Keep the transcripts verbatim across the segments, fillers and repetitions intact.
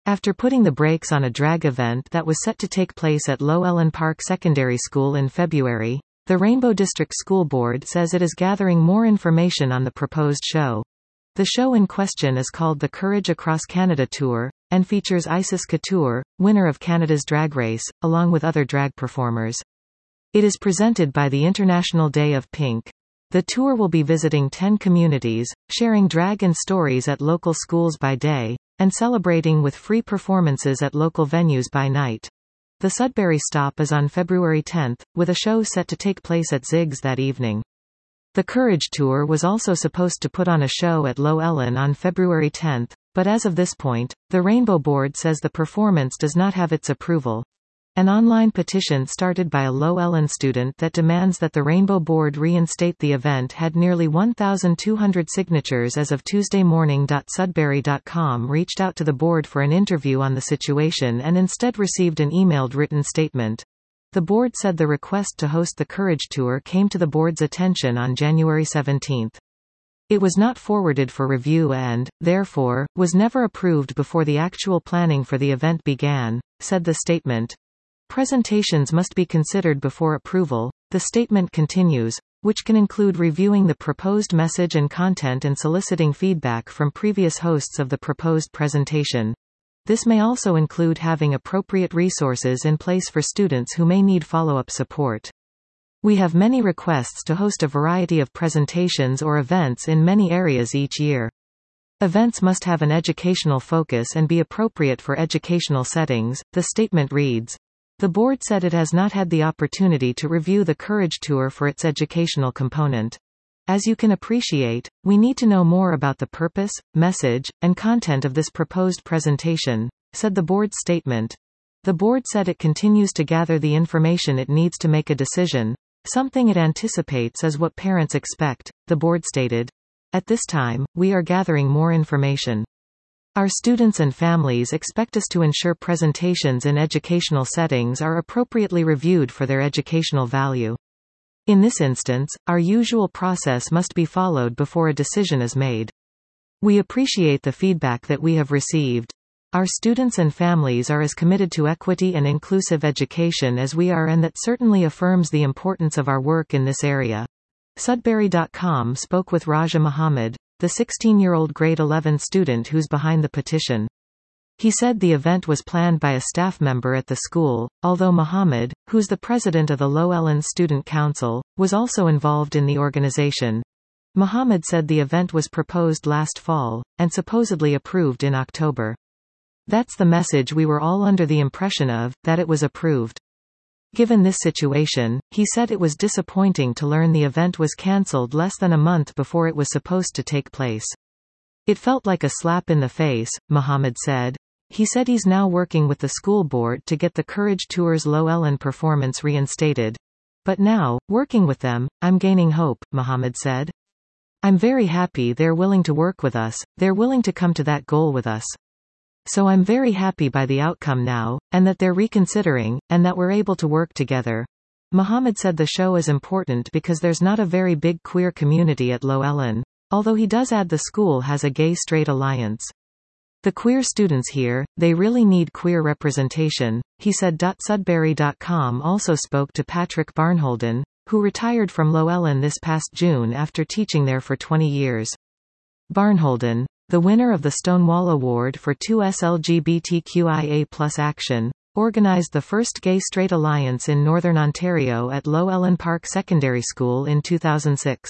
After putting the brakes on a drag event that was set to take place at Llewellyn Park Secondary School in February, the Rainbow District School Board says it is gathering more information on the proposed show. The show in question is called the Courage Across Canada Tour, and features Isis Couture, winner of Canada's Drag Race, along with other drag performers. It is presented by the International Day of Pink. The tour will be visiting ten communities, sharing drag and stories at local schools by day, and celebrating with free performances at local venues by night. The Sudbury stop is on February tenth, with a show set to take place at Ziggs that evening. The Courage Tour was also supposed to put on a show at Llewellyn on February tenth, but as of this point, the Rainbow Board says the performance does not have its approval. An online petition started by a Llewellyn student that demands that the Rainbow Board reinstate the event had nearly one thousand two hundred signatures as of Tuesday morning. Sudbury dot com reached out to the board for an interview on the situation and instead received an emailed written statement. The board said the request to host the Courage Tour came to the board's attention on January seventeenth. It was not forwarded for review and, therefore, was never approved before the actual planning for the event began, said the statement. Presentations must be considered before approval, the statement continues, which can include reviewing the proposed message and content and soliciting feedback from previous hosts of the proposed presentation. This may also include having appropriate resources in place for students who may need follow-up support. We have many requests to host a variety of presentations or events in many areas each year. Events must have an educational focus and be appropriate for educational settings, the statement reads. The board said it has not had the opportunity to review the Courage Tour for its educational component. As you can appreciate, we need to know more about the purpose, message, and content of this proposed presentation, said the board's statement. The board said it continues to gather the information it needs to make a decision, something it anticipates is what parents expect, the board stated. At this time, we are gathering more information. Our students and families expect us to ensure presentations in educational settings are appropriately reviewed for their educational value. In this instance, our usual process must be followed before a decision is made. We appreciate the feedback that we have received. Our students and families are as committed to equity and inclusive education as we are, and that certainly affirms the importance of our work in this area. Sudbury dot com spoke with Raja Muhammad, the sixteen-year-old grade eleven student who's behind the petition. He said the event was planned by a staff member at the school, although Muhammad, who's the president of the Llewellyn Student Council, was also involved in the organization. Muhammad said the event was proposed last fall, and supposedly approved in October. That's the message we were all under the impression of, that it was approved. Given this situation, he said it was disappointing to learn the event was cancelled less than a month before it was supposed to take place. It felt like a slap in the face, Muhammad said. He said he's now working with the school board to get the Courage Tour's Llewellyn performance reinstated. But now, working with them, I'm gaining hope, Muhammad said. I'm very happy they're willing to work with us, they're willing to come to that goal with us. So I'm very happy by the outcome now, and that they're reconsidering, and that we're able to work together. Muhammad said the show is important because there's not a very big queer community at Llewellyn, although he does add the school has a gay-straight alliance. The queer students here, they really need queer representation, he said. Sudbury dot com also spoke to Patrick Barnholden, who retired from Llewellyn this past June after teaching there for twenty years. Barnholden, the winner of the Stonewall Award for two S L G B T Q I A plus action, organized the first gay-straight alliance in Northern Ontario at Llewellyn Park Secondary School in two thousand six.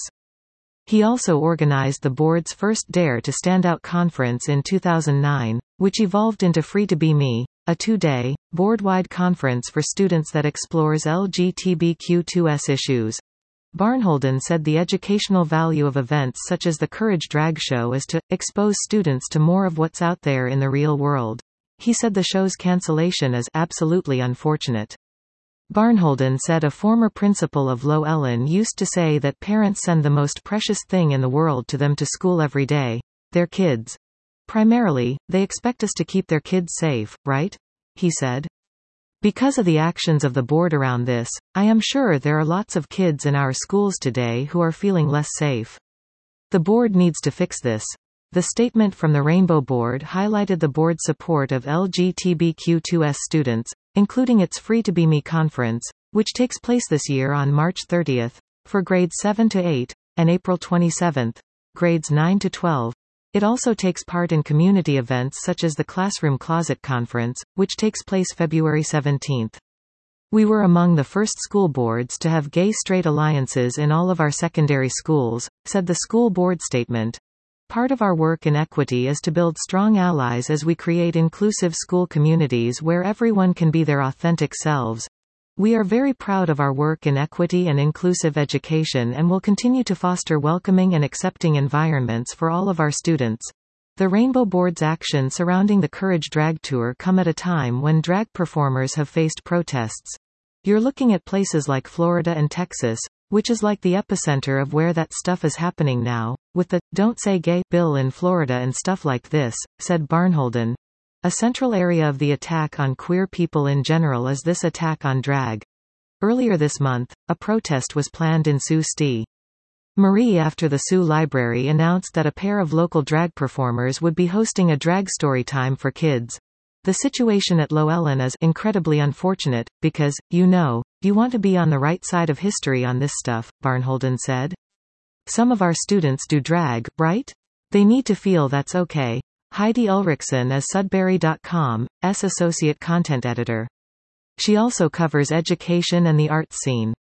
He also organized the board's first Dare to Stand Out conference in two thousand nine, which evolved into Free to Be Me, a two-day, board-wide conference for students that explores L G B T Q two S issues. Barnholden said the educational value of events such as the Courage Drag Show is to expose students to more of what's out there in the real world. He said the show's cancellation is absolutely unfortunate. Barnholden said a former principal of Llewellyn used to say that parents send the most precious thing in the world to them to school every day, their kids. Primarily, they expect us to keep their kids safe, right? He said. Because of the actions of the board around this, I am sure there are lots of kids in our schools today who are feeling less safe. The board needs to fix this. The statement from the Rainbow Board highlighted the board's support of L G B T Q two S students, including its Free to Be Me conference, which takes place this year on March thirtieth, for grades seven to eight, and April twenty-seventh, grades nine to twelve. It also takes part in community events such as the Classroom Closet Conference, which takes place February seventeenth. We were among the first school boards to have gay-straight alliances in all of our secondary schools, said the school board statement. Part of our work in equity is to build strong allies as we create inclusive school communities where everyone can be their authentic selves. We are very proud of our work in equity and inclusive education and will continue to foster welcoming and accepting environments for all of our students. The Rainbow Board's action surrounding the Courage Drag Tour come at a time when drag performers have faced protests. You're looking at places like Florida and Texas, which is like the epicenter of where that stuff is happening now, with the "Don't Say Gay" bill in Florida and stuff like this, said Barnholden. A central area of the attack on queer people in general is this attack on drag. Earlier this month, a protest was planned in Sault Ste. Marie after the Sault Library announced that a pair of local drag performers would be hosting a drag story time for kids. The situation at Llewellyn is incredibly unfortunate, because, you know, you want to be on the right side of history on this stuff, Barnholden said. Some of our students do drag, right? They need to feel that's okay. Heidi Ulrichsen is Sudbury dot com's Associate Content Editor. She also covers education and the arts scene.